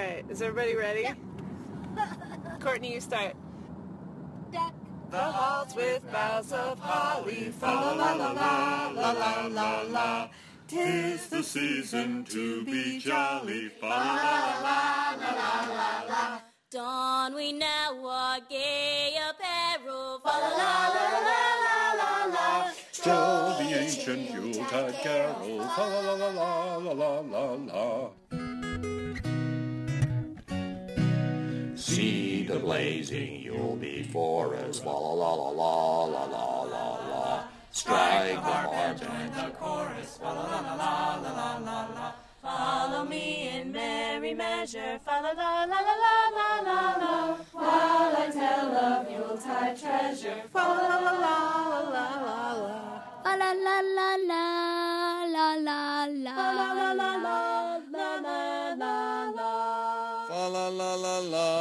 right, is everybody ready? Yeah. Courtney, you start. Deck The halls with boughs of holly, fa la la la la la la la la. 'Tis the season to be jolly, fa la la la la la la. Don we now our gay apparel, fa La la la la la la la. Stroll the ancient Yuletide carol, fa la la la la la la la. See the blazing Yule before us, la la la la la la la la. Strike the harp and the chorus, la la la la la la la. Follow me in merry measure, fa la la la la la la la la. While I tell of Yuletide treasure, fa la la la la la la la. fa la la la la la la la La la la la la la la la. Fa la la la la.